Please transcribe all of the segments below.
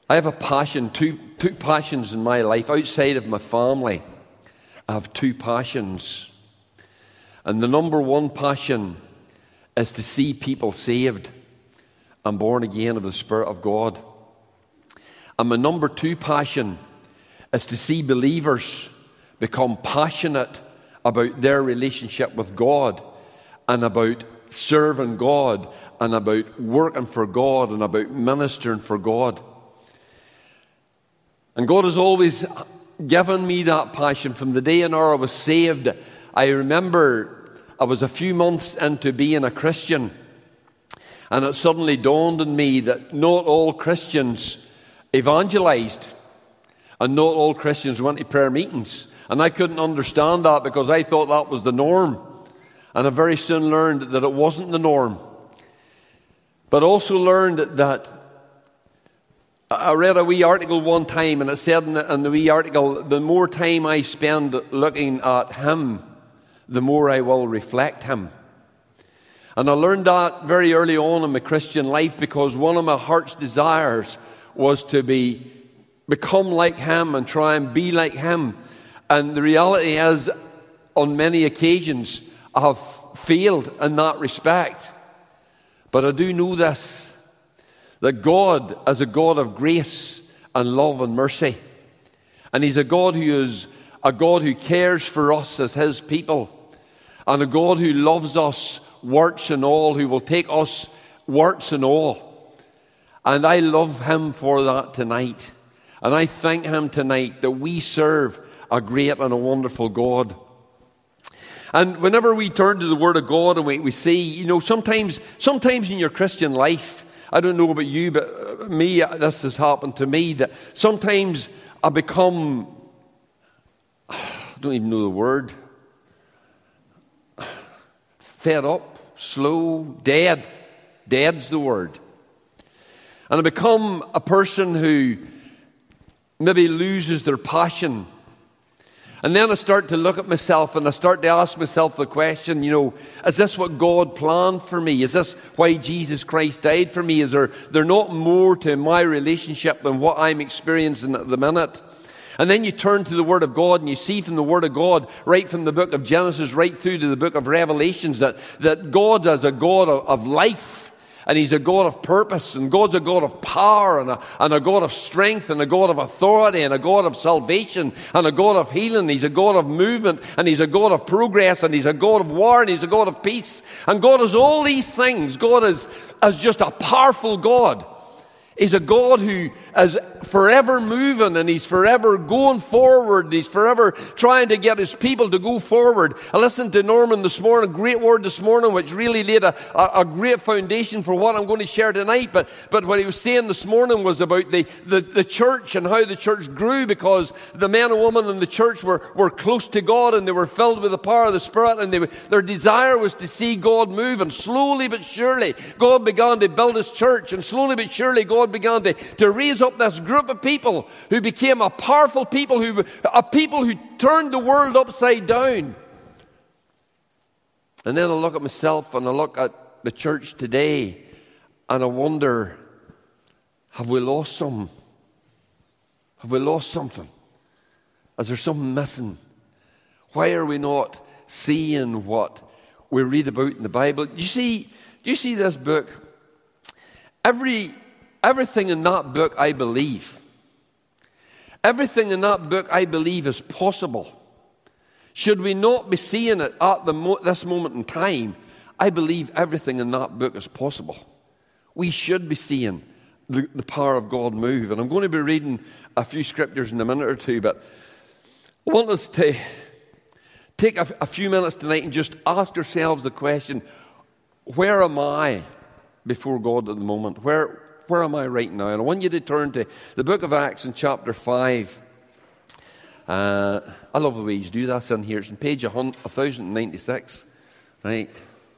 I have a passion, two passions in my life. Outside of my family, I have two passions. And the number one passion is to see people saved and born again of the Spirit of God. And my number two passion is to see believers become passionate about their relationship with God and about serving God and about working for God and about ministering for God. And God has always given me that passion. From the day and hour I was saved, I remember I was a few months into being a Christian, and it suddenly dawned on me that not all Christians evangelized and not all Christians went to prayer meetings. And I couldn't understand that because I thought that was the norm. And I very soon learned that it wasn't the norm. But also learned that I read a wee article one time, and it said in the wee article, the more time I spend looking at Him, the more I will reflect Him. And I learned that very early on in my Christian life, because one of my heart's desires was to become like Him and try and be like Him. And the reality is, on many occasions, I have failed in that respect. But I do know this, that God is a God of grace and love and mercy. And He's a God who cares for us as His people. And a God who loves us, warts and all, who will take us, warts and all. And I love Him for that tonight. And I thank Him tonight that we serve a great and a wonderful God. And whenever we turn to the Word of God and we see, sometimes in your Christian life, I don't know about you, but me, this has happened to me, that sometimes I become, I don't even know the word, fed up, slow, dead. Dead's the word. And I become a person who maybe loses their passion. And then I start to look at myself and I start to ask myself the question, is this what God planned for me? Is this why Jesus Christ died for me? Is there not more to my relationship than what I'm experiencing at the minute? And then you turn to the Word of God and you see from the Word of God, right from the book of Genesis right through to the book of Revelations, that God is a God of life. And He's a God of purpose, and God's a God of power, and a God of strength, and a God of authority, and a God of salvation, and a God of healing. He's a God of movement, and He's a God of progress, and He's a God of war, and He's a God of peace. And God is all these things. God is just a powerful God. He's a God who is forever moving, and He's forever going forward. He's forever trying to get His people to go forward. I listened to Norman this morning, great word this morning, which really laid a great foundation for what I'm going to share tonight. But what he was saying this morning was about the church and how the church grew, because the men and women in the church were close to God, and they were filled with the power of the Spirit, and their desire was to see God move. And slowly but surely, God began to build His church, and slowly but surely, God began to raise up this group of people who became a powerful people, a people who turned the world upside down. And then I look at myself and I look at the church today and I wonder, have we lost some? Have we lost something? Is there something missing? Why are we not seeing what we read about in the Bible? You see this book? Everything in that book, I believe. Everything in that book, I believe, is possible. Should we not be seeing it at this moment in time, I believe everything in that book is possible. We should be seeing the power of God move. And I'm going to be reading a few scriptures in a minute or two, but I want us to take a few minutes tonight and just ask ourselves the question, where am I before God at the moment? Where am I right now? And I want you to turn to the book of Acts in chapter 5. I love the way you do that in here. It's on page 1096. Right?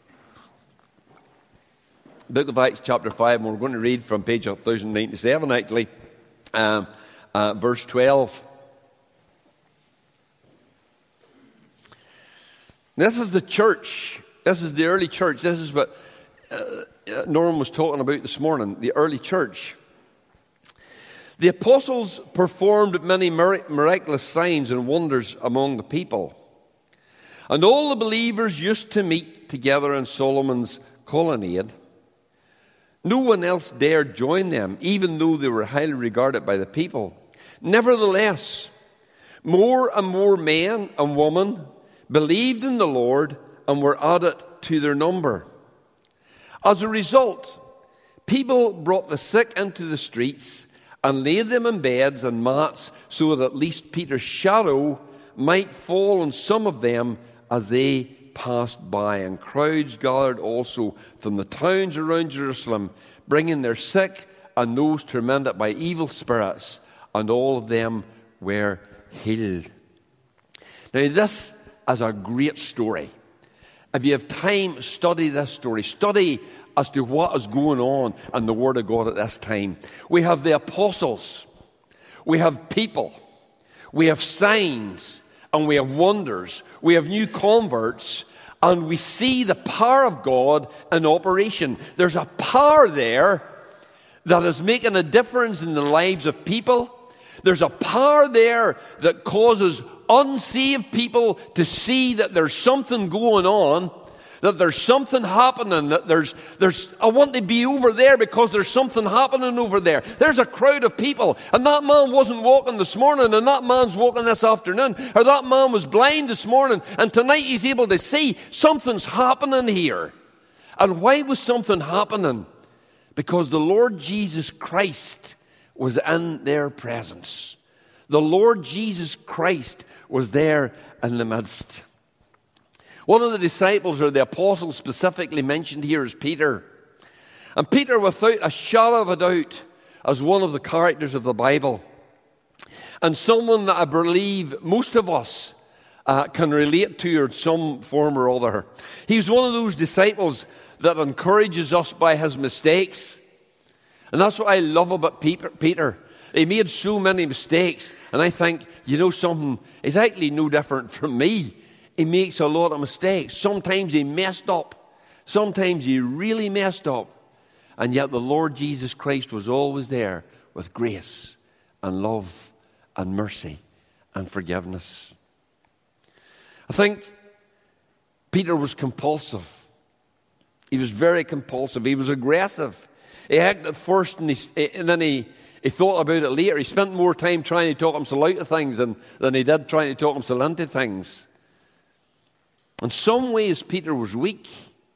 Book of Acts chapter 5, and we're going to read from page 1097 actually. Verse 12. This is the church. This is the early church. This is what Norman was talking about this morning, the early church. The apostles performed many miraculous signs and wonders among the people. And all the believers used to meet together in Solomon's colonnade. No one else dared join them, even though they were highly regarded by the people. Nevertheless, more and more men and women believed in the Lord and were added to their number. As a result, people brought the sick into the streets and laid them in beds and mats so that at least Peter's shadow might fall on some of them as they passed by. And crowds gathered also from the towns around Jerusalem, bringing their sick and those tormented by evil spirits, and all of them were healed. Now this is a great story. If you have time, study this story. Study as to what is going on in the Word of God at this time. We have the apostles, we have people, we have signs, and we have wonders. We have new converts, and we see the power of God in operation. There's a power there that is making a difference in the lives of people. There's a power there that causes unsaved people to see that there's something going on, that there's something happening, that there's I want to be over there because there's something happening over there. There's a crowd of people, and that man wasn't walking this morning, and that man's walking this afternoon, or that man was blind this morning, and tonight he's able to see something's happening here. And why was something happening? Because the Lord Jesus Christ was in their presence. The Lord Jesus Christ was there in the midst. One of the disciples, or the apostles specifically mentioned here, is Peter. And Peter, without a shadow of a doubt, is one of the characters of the Bible. And someone that I believe most of us can relate to in some form or other. He's one of those disciples that encourages us by his mistakes. And that's what I love about Peter. He made so many mistakes. And I think, you know something, he's actually no different from me. He makes a lot of mistakes. Sometimes he messed up. Sometimes he really messed up. And yet the Lord Jesus Christ was always there with grace and love and mercy and forgiveness. I think Peter was compulsive. He was very compulsive. He was aggressive. He acted first and then he thought about it later. He spent more time trying to talk himself out of things than he did trying to talk himself into things. In some ways, Peter was weak.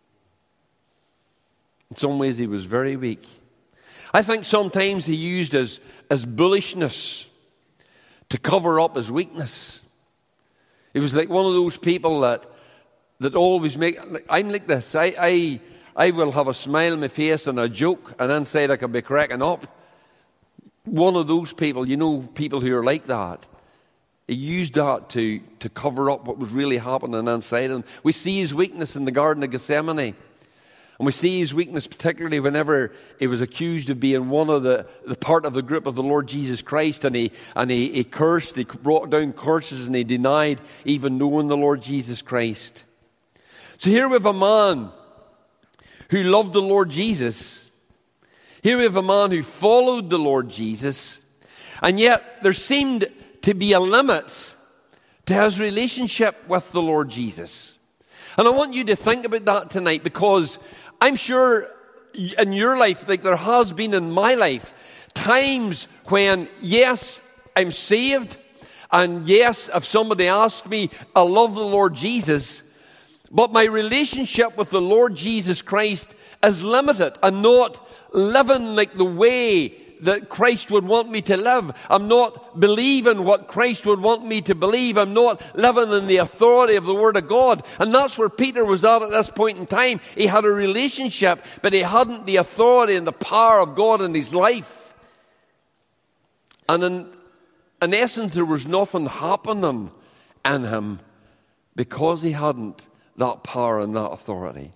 In some ways, he was very weak. I think sometimes he used his bullishness to cover up his weakness. He was like one of those people that always make... I'm like this. I will have a smile on my face and a joke, and inside I can be cracking up. One of those people, you know, people who are like that. He used that to cover up what was really happening inside him. We see his weakness in the Garden of Gethsemane. And we see his weakness particularly whenever he was accused of being one of the part of the group of the Lord Jesus Christ. And he cursed, he brought down curses, and he denied even knowing the Lord Jesus Christ. So here we have a man who loved the Lord Jesus. Here we have a man who followed the Lord Jesus. And yet there seemed to be a limit to his relationship with the Lord Jesus. And I want you to think about that tonight, because I'm sure in your life, like there has been in my life, times when, yes, I'm saved, and yes, if somebody asked me, I love the Lord Jesus, but my relationship with the Lord Jesus Christ is limited. I'm not living like the way that Christ would want me to live. I'm not believing what Christ would want me to believe. I'm not living in the authority of the Word of God. And that's where Peter was at this point in time. He had a relationship, but he hadn't the authority and the power of God in his life. And in essence, there was nothing happening in him because he hadn't that power and that authority.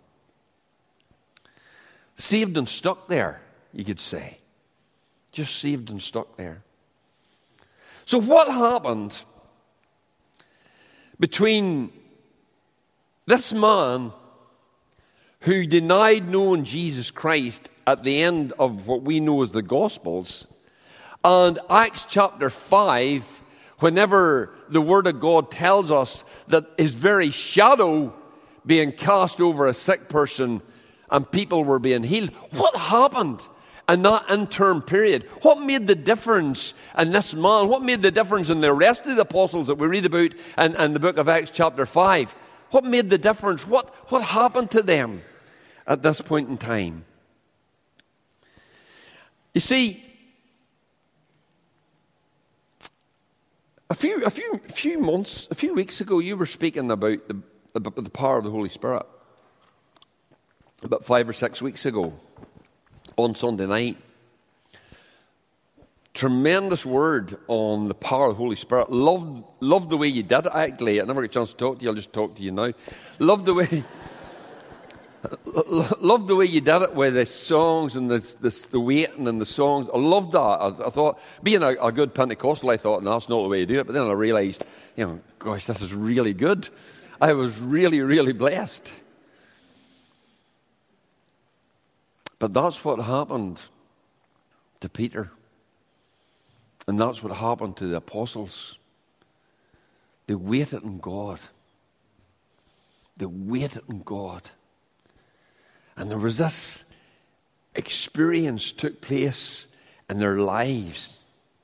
Saved and stuck there, you could say. Just saved and stuck there. So what happened between this man who denied knowing Jesus Christ at the end of what we know as the Gospels, And Acts chapter 5, whenever the Word of God tells us that his very shadow being cast over a sick person and people were being healed, what happened in that interim period? What made the difference in this man? What made the difference in the rest of the apostles that we read about in the book of Acts chapter 5? What made the difference? What happened to them at this point in time? You see, a few weeks ago, you were speaking about the power of the Holy Spirit. About 5 or 6 weeks ago, on Sunday night. Tremendous word on the power of the Holy Spirit. Loved the way you did it, actually. I never get a chance to talk to you. I'll just talk to you now. Loved the way you did it with the songs and the waiting and the songs. I loved that. I thought, being a good Pentecostal, I thought, no, that's not the way you do it. But then I realized, gosh, this is really good. I was really, really blessed. But that's what happened to Peter. And that's what happened to the apostles. They waited on God. They waited on God. And there was this experience took place in their lives.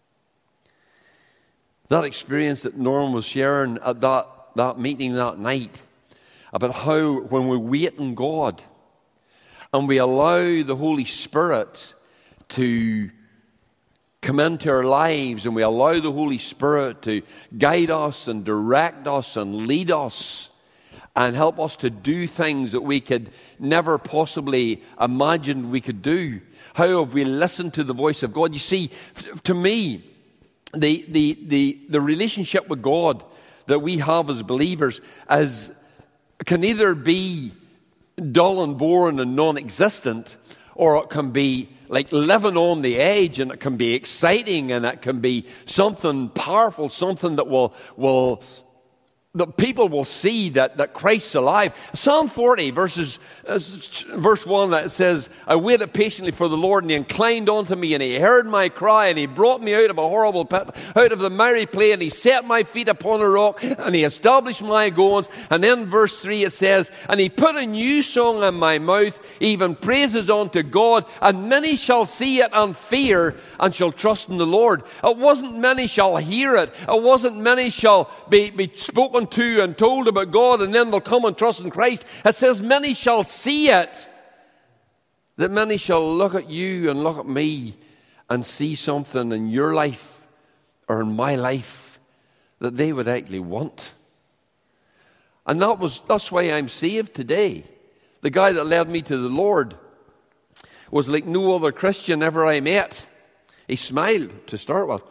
That experience that Norm was sharing at that meeting that night about how when we wait on God and we allow the Holy Spirit to come into our lives and we allow the Holy Spirit to guide us and direct us and lead us and help us to do things that we could never possibly imagine we could do. How have we listened to the voice of God? You see, to me, the relationship with God that we have as believers can either be dull and boring and non-existent, or it can be like living on the edge, and it can be exciting, and it can be something powerful, something that that people will see that Christ's alive. Psalm 40, verse 1, that says, I waited patiently for the Lord, and he inclined unto me, and he heard my cry, and he brought me out of a horrible pit, out of the miry clay, and he set my feet upon a rock, and he established my goings. And then verse 3 it says, and he put a new song in my mouth, even praises unto God, and many shall see it and fear, and shall trust in the Lord. It wasn't many shall hear it. It wasn't many shall be spoken to and told about God, and then they'll come and trust in Christ. It says many shall see it. That many shall look at you and look at me and see something in your life or in my life that they would actually want. And that's why I'm saved today. The guy that led me to the Lord was like no other Christian ever I met. He smiled to start with.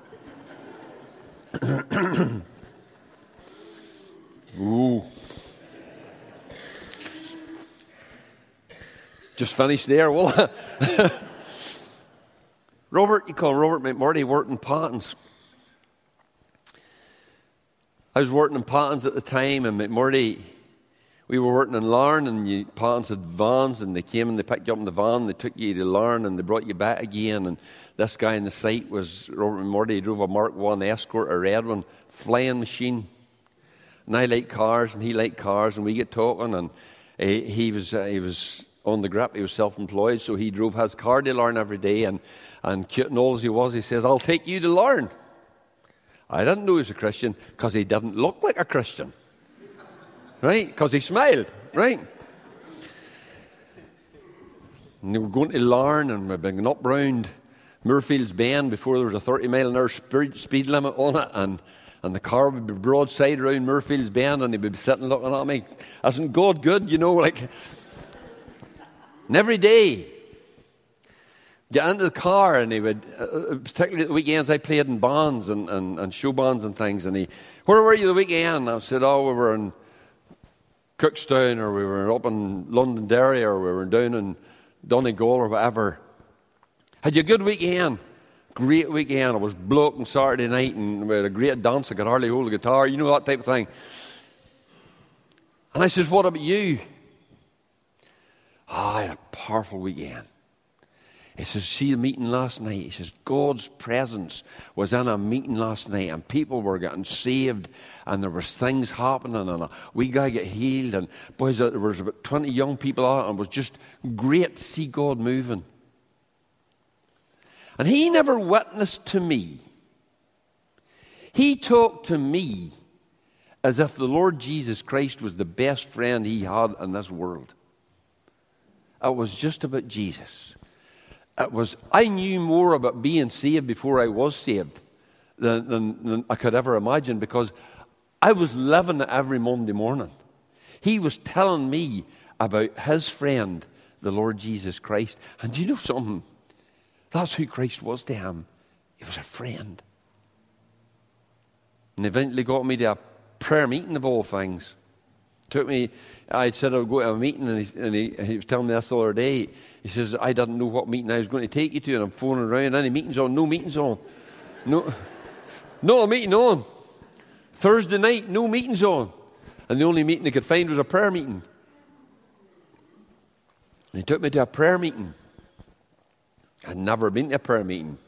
Ooh. Just finished there. Well, Robert, you call Robert McMurray, worked in Pattons. I was working in Pattons at the time, and McMurray, we were working in Larne, and Pattons had vans, and they came and they picked you up in the van, they took you to Larne, and they brought you back again. And this guy on the site was Robert McMurray. He drove a Mark I Escort, a red one, flying machine. And I like cars, and he liked cars, and we get talking, and he was on the grip. He was self-employed, so he drove his car to Larne every day, and cute and old as he was, he says, I'll take you to Larne. I didn't know he was a Christian, because he didn't look like a Christian. Right? Because he smiled, right? And they were going to Larne, and we've been up round Moorfields Bend before there was a 30-mile-an-hour speed limit on it, and the car would be broadside around Moorfields Bend, and he'd be sitting looking at me. Isn't God good, like... And every day, get into the car, and he would, particularly at the weekends, I played in bands and show bands and things, and where were you the weekend? I said, we were in Cookstown, or we were up in Londonderry, or we were down in Donegal, or whatever. Had you a good weekend? Great weekend. I was bloke on Saturday night, and we had a great dance. I could hardly hold a guitar, that type of thing. And I says, what about you? I had a powerful weekend. He says, see the meeting last night? He says, God's presence was in a meeting last night and people were getting saved and there was things happening and a wee guy got healed and boys, there was about 20 young people out and it was just great to see God moving. And he never witnessed to me. He talked to me as if the Lord Jesus Christ was the best friend he had in this world. It was just about Jesus. I knew more about being saved before I was saved than I could ever imagine, because I was living it every Monday morning. He was telling me about his friend, the Lord Jesus Christ. And do you know something? That's who Christ was to him. He was a friend. And eventually got me to a prayer meeting of all things. Took me, I said I would go to a meeting, and he was telling me this the other day. He says, I didn't know what meeting I was going to take you to, and I'm phoning around, any meetings on? No meetings on. No, not a meeting on. Thursday night, no meetings on. And the only meeting they could find was a prayer meeting. And he took me to a prayer meeting. I'd never been to a prayer meeting.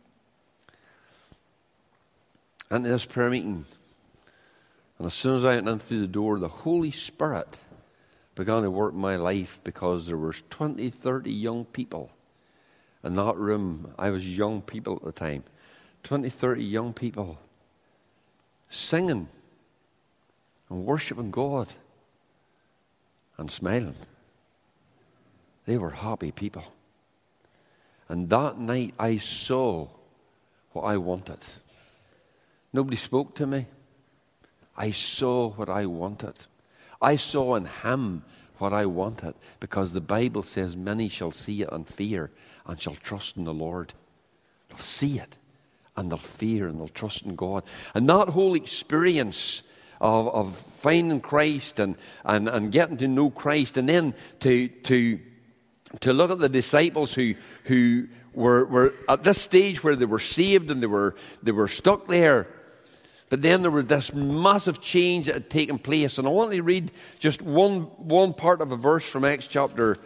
Into this prayer meeting. And as soon as I went in through the door, the Holy Spirit began to work in my life, because there was 20, 30 young people in that room. I was young people at the time. 20, 30 young people singing and worshiping God and smiling. They were happy people. And that night I saw what I wanted. Nobody spoke to me. I saw what I wanted. I saw in him what I wanted, because the Bible says many shall see it and fear and shall trust in the Lord. They'll see it and they'll fear and they'll trust in God. And that whole experience of finding Christ and getting to know Christ, and then to look at the disciples who were at this stage where they were saved and they were stuck there. But then there was this massive change that had taken place. And I want to read just one part of a verse from Acts chapter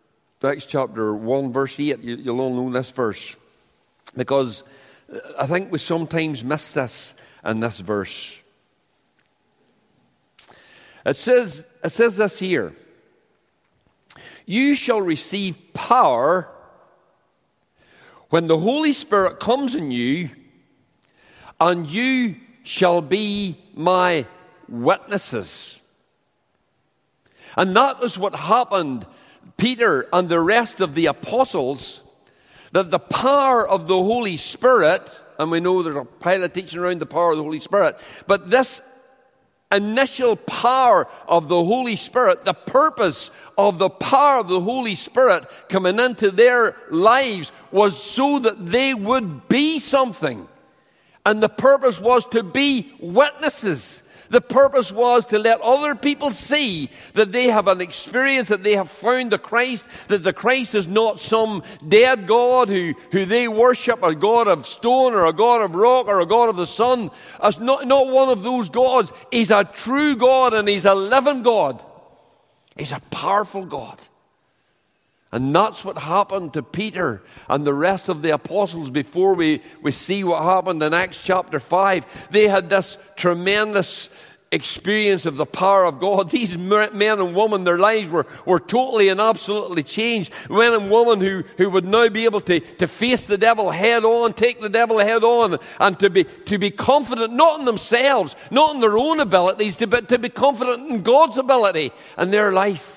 1, verse 8. You'll all know this verse, because I think we sometimes miss this in this verse. It says this here. You shall receive power when the Holy Spirit comes in you, and you shall be my witnesses. And that is what happened, Peter and the rest of the apostles, that the power of the Holy Spirit, and we know there's a pile of teaching around the power of the Holy Spirit, but this initial power of the Holy Spirit, the purpose of the power of the Holy Spirit coming into their lives was so that they would be something. And the purpose was to be witnesses. The purpose was to let other people see that they have an experience, that they have found the Christ, that the Christ is not some dead God who they worship, a God of stone or a God of rock or a God of the sun. As not one of those gods. He's a true God, and he's a living God. He's a powerful God. And that's what happened to Peter and the rest of the apostles before we see what happened in Acts chapter 5. They had this tremendous experience of the power of God. These men and women, their lives were totally and absolutely changed. Men and women who would now be able to face the devil head on, take the devil head on, and to be confident, not in themselves, not in their own abilities, but to be confident in God's ability in their life.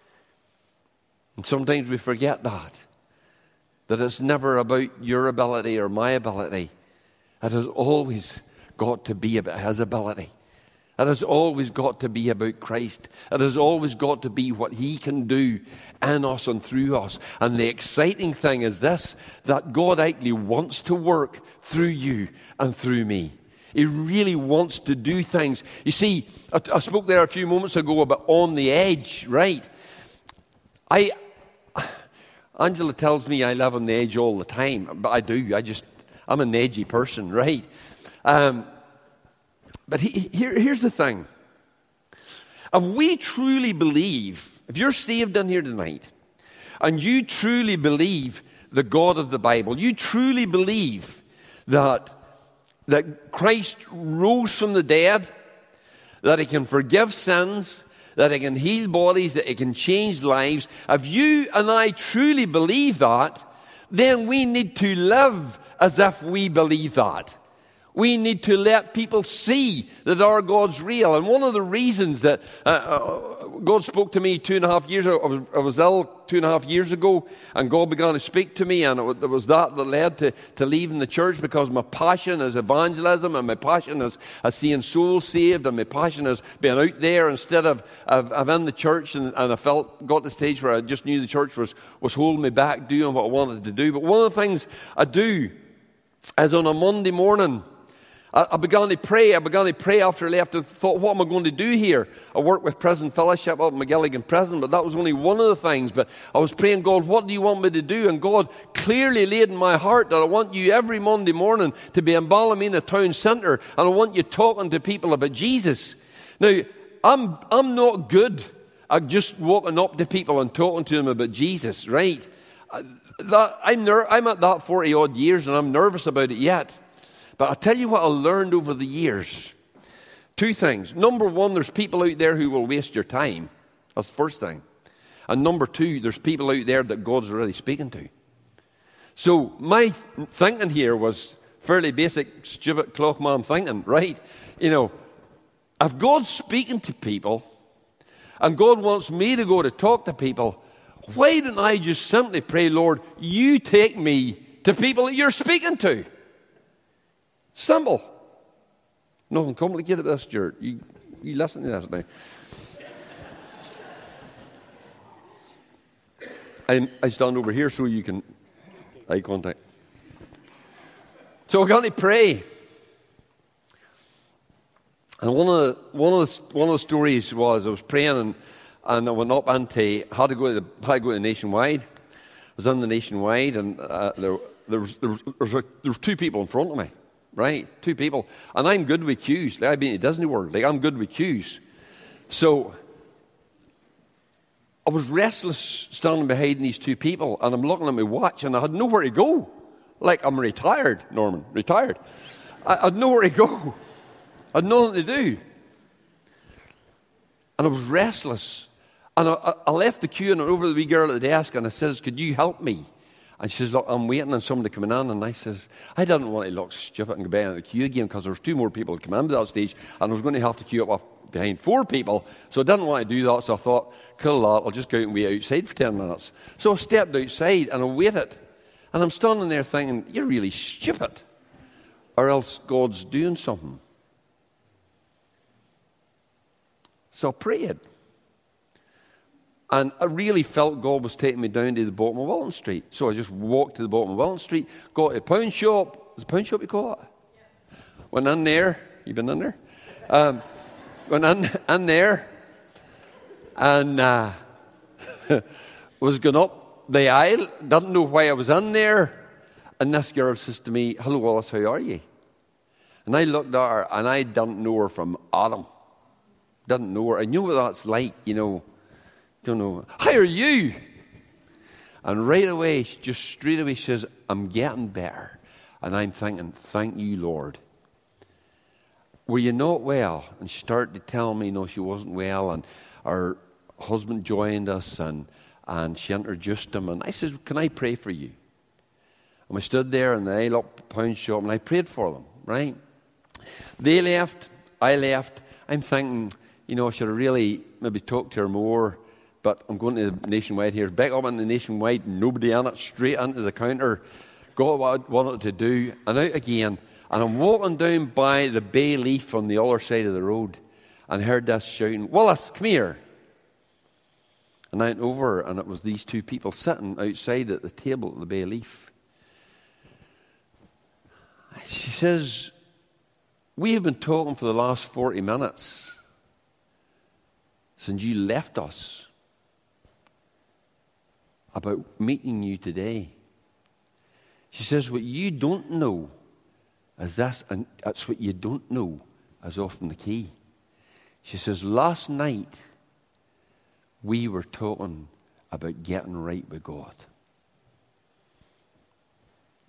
And sometimes we forget that it's never about your ability or my ability. It has always got to be about his ability. It has always got to be about Christ. It has always got to be what he can do in us and through us. And the exciting thing is this, that God actually wants to work through you and through me. He really wants to do things. You see, I spoke there a few moments ago about on the edge, right? Angela tells me I live on the edge all the time, but I do. I'm an edgy person, right? But here's the thing. If we truly believe, if you're saved in here tonight, and you truly believe the God of the Bible, you truly believe that Christ rose from the dead, that he can forgive sins, that he can heal bodies, that he can change lives, if you and I truly believe that, then we need to live as if we believe that. We need to let people see that our God's real. And one of the reasons that God spoke to me 2.5 years ago, I was ill 2.5 years ago, and God began to speak to me, and it was that led to leaving the church, because my passion is evangelism, and my passion is seeing souls saved, and my passion is being out there instead of in the church, and I got to the stage where I just knew the church was holding me back doing what I wanted to do. But one of the things I do is on a Monday morning, I began to pray. After I left. I thought, what am I going to do here? I work with Prison Fellowship up in McGilligan Prison, but that was only one of the things. But I was praying, God, what do you want me to do? And God clearly laid in my heart that I want you every Monday morning to be in Ballymena town centre, and I want you talking to people about Jesus. Now, I'm not good at just walking up to people and talking to them about Jesus, right? I'm at that 40-odd years, and I'm nervous about it yet. But I'll tell you what I learned over the years. 2 things. Number 1, there's people out there who will waste your time. That's the first thing. And number 2, there's people out there that God's already speaking to. So my thinking here was fairly basic, stupid clothman thinking, right? You know, if God's speaking to people, and God wants me to go to talk to people, why don't I just simply pray, Lord, you take me to people that you're speaking to? Simple. Nothing complicated about this, Stuart. You listen to this now. I stand over here so you can eye contact. So we're going to pray. And one of the stories was I was praying and I went up and had to go to the Nationwide. I was in the Nationwide, and there was 2 people in front of me. Right, 2 people. And I'm good with queues. Like, I've been to Disney World. Like, I'm good with queues. So I was restless standing behind these 2 people, and I'm looking at my watch, and I had nowhere to go. Like, I'm retired, Norman, retired. I had nowhere to go. I had nothing to do. And I was restless. And I left the queue and went over to the wee girl at the desk, and I says, could you help me? And she says, look, I'm waiting on somebody coming in. And I says, I didn't want to look stupid and go back in the queue again, because there was 2 more people to come into that stage, and I was going to have to queue up behind 4 people. So I didn't want to do that. So I thought, cool that, I'll just go out and wait outside for 10 minutes. So I stepped outside and I waited. And I'm standing there thinking, you're really stupid, or else God's doing something. So I prayed. And I really felt God was taking me down to the bottom of Wilton Street. So I just walked to the bottom of Wilton Street, got to a pound shop. Is it a pound shop you call it? Yeah. Went in there. You been in there? Went in there and was going up the aisle. Didn't know why I was in there. And this girl says to me, hello, Wallace, how are you? And I looked at her, and I didn't know her from Adam. Didn't know her. I knew what that's like, you know. Don't know. How are you? And right away, just straight away, she says, I'm getting better. And I'm thinking, thank you, Lord. Were you not well? And she started to tell me, no, she wasn't well. And her husband joined us, and she introduced him. And I said, can I pray for you? And we stood there in the aisle up the pound shop, and I prayed for them, right? They left. I left. I'm thinking, you know, I should have really maybe talked to her more. But I'm going to the Nationwide here. Back up in the Nationwide, nobody in it, straight into the counter. Got what I wanted to do, and out again. And I'm walking down by the bay leaf on the other side of the road, and heard this shouting, Wallace, come here. And I went over, and it was these 2 people sitting outside at the table at the bay leaf. She says, we have been talking for the last 40 minutes since you left us about meeting you today. She says, what you don't know is this, and that's what you don't know is often the key. She says, last night we were talking about getting right with God.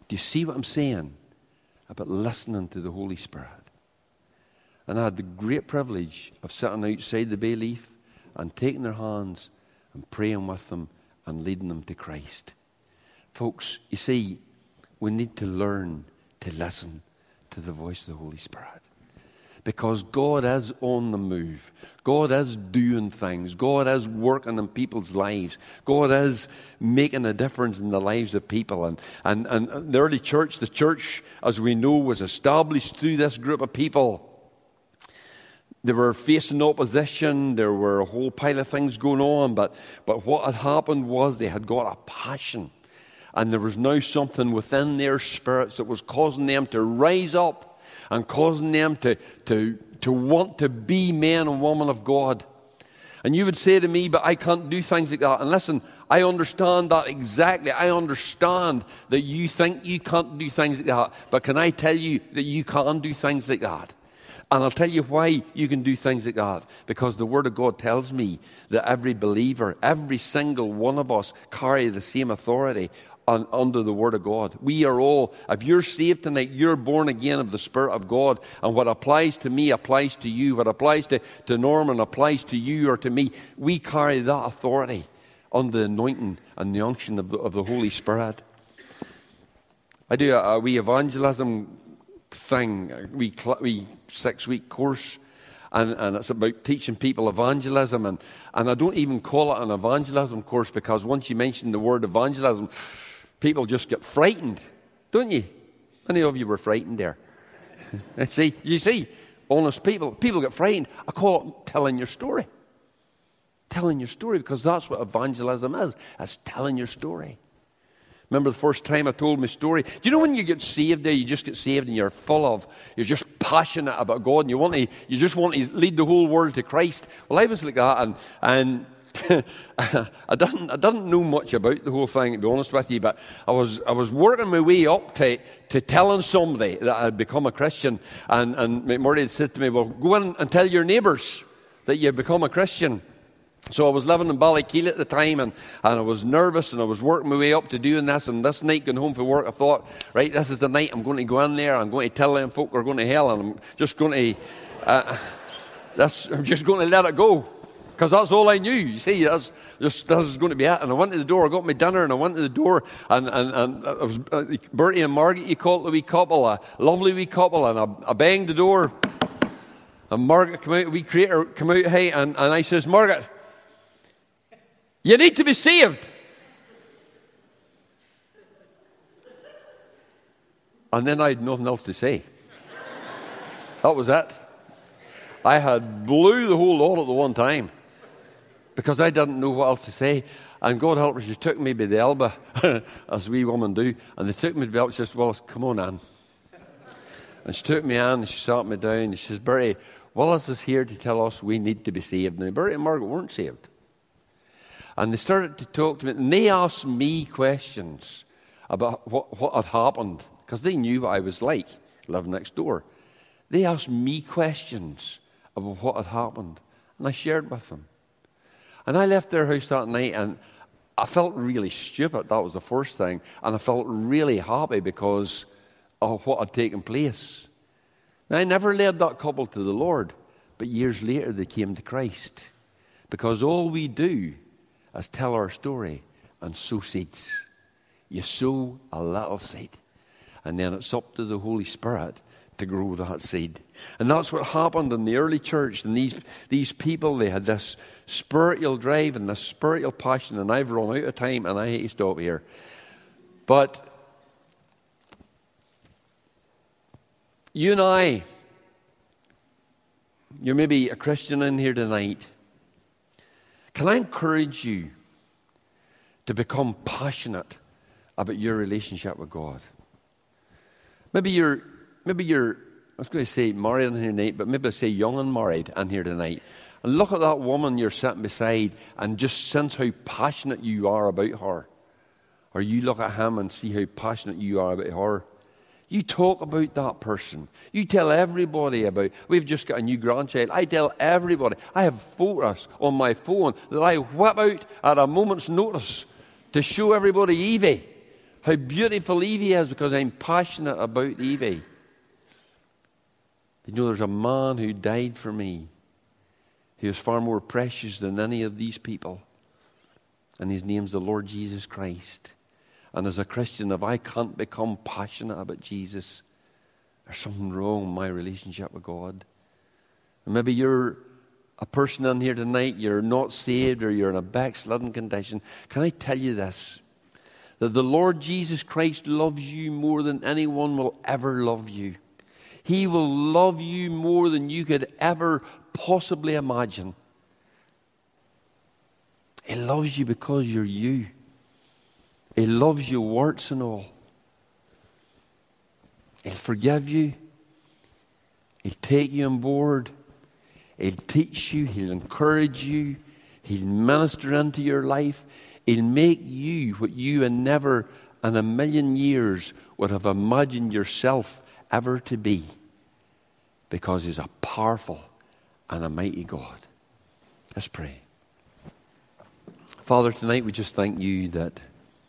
Do you see what I'm saying about listening to the Holy Spirit? And I had the great privilege of sitting outside the Bay Leaf and taking their hands and praying with them and leading them to Christ. Folks, you see, we need to learn to listen to the voice of the Holy Spirit. Because God is on the move. God is doing things. God is working in people's lives. God is making a difference in the lives of people. And the early church, the church, as we know, was established through this group of people. They were facing opposition. There were a whole pile of things going on. But what had happened was they had got a passion. And there was now something within their spirits that was causing them to rise up and causing them to want to be men and women of God. And you would say to me, but I can't do things like that. And listen, I understand that exactly. I understand that you think you can't do things like that. But can I tell you that you can do things like that? And I'll tell you why you can do things like that. Because the Word of God tells me that every believer, every single one of us, carry the same authority under the Word of God. We are all, if you're saved tonight, you're born again of the Spirit of God. And what applies to me applies to you. What applies to Norman applies to you or to me. We carry that authority under the anointing and the unction of the Holy Spirit. I do a wee evangelism thing, a wee 6-week course. And it's about teaching people evangelism. And I don't even call it an evangelism course because once you mention the word evangelism, people just get frightened, don't you? Many of you were frightened there. You see, honest people get frightened. I call it telling your story. Telling your story, because that's what evangelism is. It's telling your story. Remember the first time I told my story? Do you know when you get saved there, you just get saved and you're just passionate about God and you just want to lead the whole world to Christ? Well, I was like that and I didn't know much about the whole thing, to be honest with you, but I was working my way up to telling somebody that I had become a Christian, and McMurray had said to me, well, go in and tell your neighbours that you've become a Christian. So I was living in Ballykeel at the time, and I was nervous, and I was working my way up to doing this, and this night going home from work, I thought, right, this is the night I'm going to go in there, I'm going to tell them folk are going to hell, and I'm just going to let it go. Because that's all I knew. You see, this is going to be it. And I went to the door. I got my dinner, and I went to the door. And it was Bertie and Margaret. You called the wee couple, a lovely wee couple. And I banged the door. And Margaret came out. We creator come out. Hey, and I says, Margaret, you need to be saved. And then I had nothing else to say. That was it. I had blew the whole lot at the one time. Because I didn't know what else to say. And God help her, she took me by the elbow, as we women do. And they took me by the elbow. She says, Willis, come on, Ann. And she took me on and she sat me down. And she says, Bertie, Willis is here to tell us we need to be saved. Now, Bertie and Margaret weren't saved. And they started to talk to me. And they asked me questions about what had happened. Because they knew what I was like, living next door. They asked me questions about what had happened. And I shared with them. And I left their house that night, and I felt really stupid. That was the first thing. And I felt really happy because of what had taken place. Now, I never led that couple to the Lord, but years later they came to Christ. Because all we do is tell our story and sow seeds. You sow a little seed, and then it's up to the Holy Spirit to grow that seed. And that's what happened in the early church. And these people, they had this spiritual drive and this spiritual passion. And I've run out of time, and I hate to stop here. But you and I, you may be a Christian in here tonight. Can I encourage you to become passionate about your relationship with God? Maybe you're, I was going to say married in here tonight, but maybe I say young and married in here tonight. And look at that woman you're sitting beside and just sense how passionate you are about her. Or you look at him and see how passionate you are about her. You talk about that person. You tell everybody about, we've just got a new grandchild. I tell everybody. I have photos on my phone that I whip out at a moment's notice to show everybody Evie. how beautiful Evie is because I'm passionate about Evie. You know, there's a man who died for me who is far more precious than any of these people. And his name's the Lord Jesus Christ. And as a Christian, if I can't become passionate about Jesus, there's something wrong in my relationship with God. And maybe you're a person in here tonight, you're not saved or you're in a backslidden condition. Can I tell you this? That the Lord Jesus Christ loves you more than anyone will ever love you. He will love you more than you could ever possibly imagine. He loves you because you're you. He loves you warts and all. He'll forgive you. He'll take you on board. He'll teach you. He'll encourage you. He'll minister into your life. He'll make you what you and never in a million years would have imagined yourself ever to be. Because He's a powerful and a mighty God. Let's pray. Father, tonight we just thank you that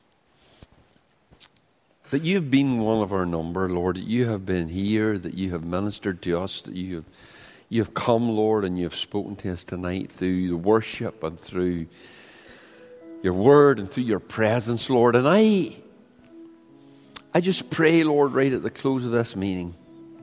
you've been one of our number, Lord, that you have been here, that you have ministered to us, that you have come, Lord, and you have spoken to us tonight through the worship and through your word and through your presence, Lord. And I just pray, Lord, right at the close of this meeting,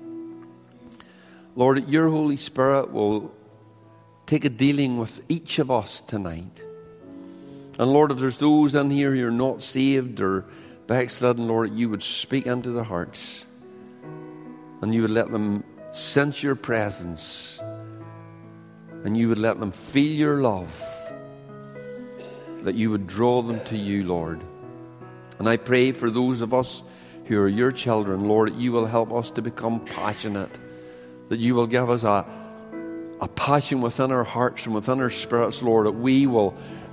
Lord, that your Holy Spirit will take a dealing with each of us tonight. And Lord, if there's those in here who are not saved or backslidden, Lord, you would speak into their hearts and you would let them sense your presence and you would let them feel your love, that you would draw them to you, Lord. And I pray for those of us who are your children, Lord, that you will help us to become passionate, that you will give us a passion within our hearts and within our spirits, Lord, that we will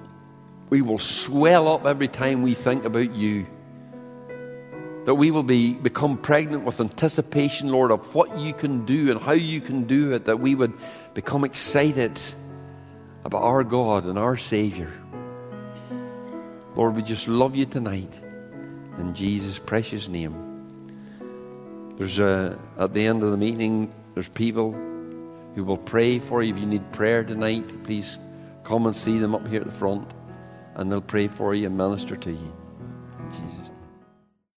swell up every time we think about you. That we will become pregnant with anticipation, Lord, of what you can do and how you can do it. That we would become excited about our God and our Savior. Lord, we just love you tonight. In Jesus' precious name. There's at the end of the meeting, there's people who will pray for you. If you need prayer tonight, please come and see them up here at the front. And they'll pray for you and minister to you. In Jesus'